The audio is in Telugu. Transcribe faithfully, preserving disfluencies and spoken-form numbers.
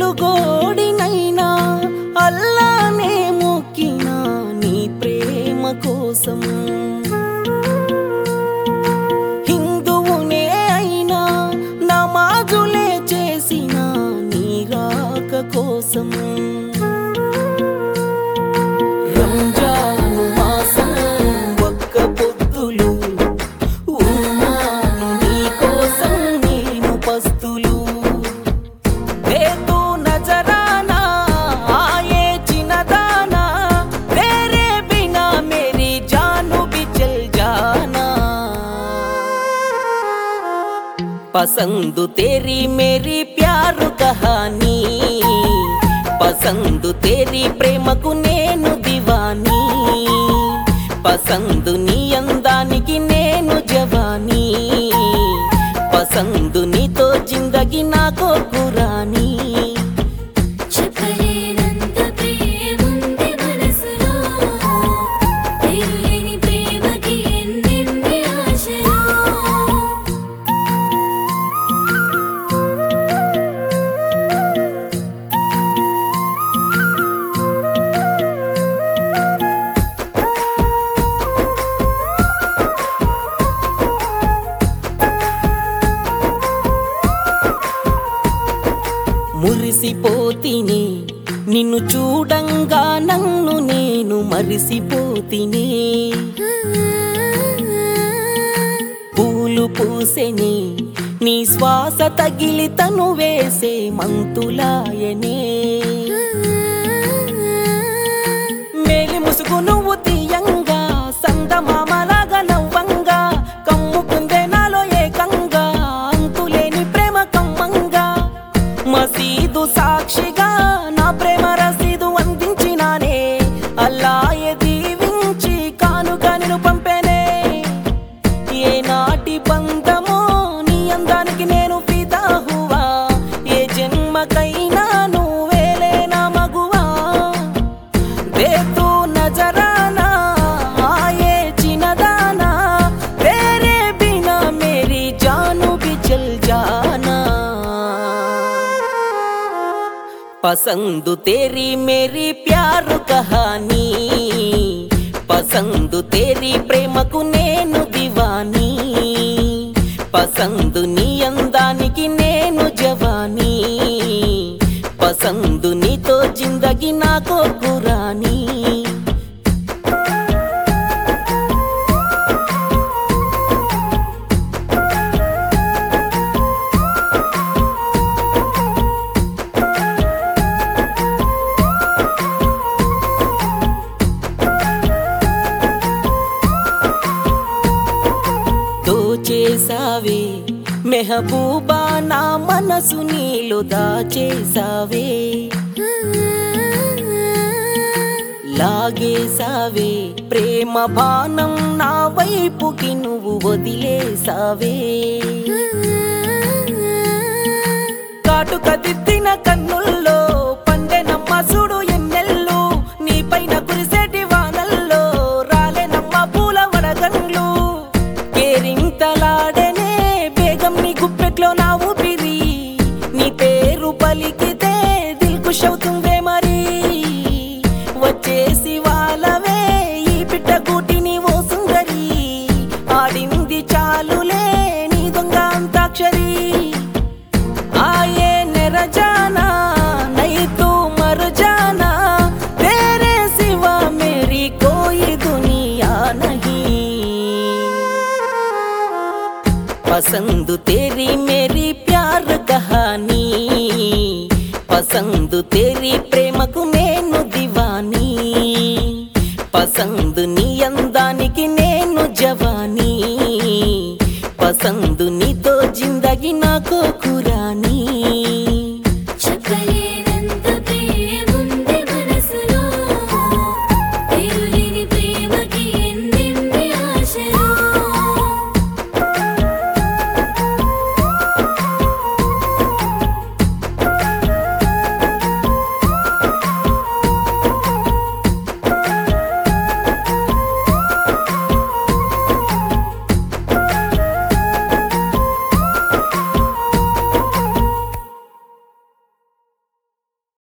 మృత్యుగోడినైనా అల్లానే మొక్కినా నీ ప్రేమ కోసం. హిందువునే అయినా నమాజులే చేసిన నీ రాక కోసం. రంజాను మాసం ఒక్క పొద్దులు ఉన్నాను నీ కోసం నేను పస్తులు. బేతు నజరానా ఆయే చిన్నదానా तेरे बिना मेरी जानू भी चल जाना. पसंद तेरी मेरी प्यार कहानी, पसंद तेरी प्रेम को नेनु दीवानी, पसंद नी अंदानिकी नेनु जवानी, पसंद नी तो जिंदगी नाको कुरानी. మురిసిపోతినే నిన్ను చూడంగా నన్ను నేను మరిసిపోతినే. పూలు పూసెనే నీ శ్వాస తగిలి తను వేసే మంతులాయనే. మేలి ముసుగు నువ్వు తీయంగా సందమామలాగా నవ్వంగా కమ్ముకుందే నాలో ఏకంగా అంతులేని ప్రేమ కమ్మంగా. మసీదు సాక్షిగా నా ప్రేమ రసీదు అందించినానే, అల్లాయే దీవించి కానుగా నిన్ను పంపేనే. ఏ నాటి బంధమో నీ అందానికి నేను ఫిదా హువా, ఏ జన్మకైనా నువ్వేలే నా మగువా. బేతు నజరానా ఆయే చిన్నదానా तेरे बिना मेरी जानू भी चल जाना. पसंद तेरी मेरी प्यार कहानी, पसंद तेरी प्रेम को नेनु दीवानी, पसंद नी अंदानिकी नेनु जवानी, पसंद नी तो जिंदगी नाको कुरानी. చేసావే మెహబూబా నా మనసు నీలో దాచేసావే. లాగేసావే ప్రేమ బాణం నా వైపుకి నువ్వు వదిలేసావే. కాటుక దిద్దిన కన్నుల్లో పండెనమ్మ చూడు ఎన్నెల్లు, నీ పైన కురిసేటి వానల్లో రాలేనమ్మ పూల వడగండ్లు. కేరింతలాడనే బేగం నీ గుప్పెట్లో నా ఊపిరి, నీ పేరు పలికితే దిల్ ఖుష్ అవుతుందే మరి. వచ్చేసి వాళ్ళవే ఈ పిట్ట గూటిని ఓ సుందరి, ఆడింది చాలులే నీ దొంగ అంతాక్షరి. ఆయే నెరజానా నై తూ మర్ జానా तेरे सिवा मेरी कोई दुनिया नहीं. पसंद तेरी मेरी प्यार कहानी, पसंद तेरी प्रेम को नेनु दीवानी, पसंद नी अंदानिकी नेनु जवानी, पसंद नी तो जिंदगी नाको कुरानी.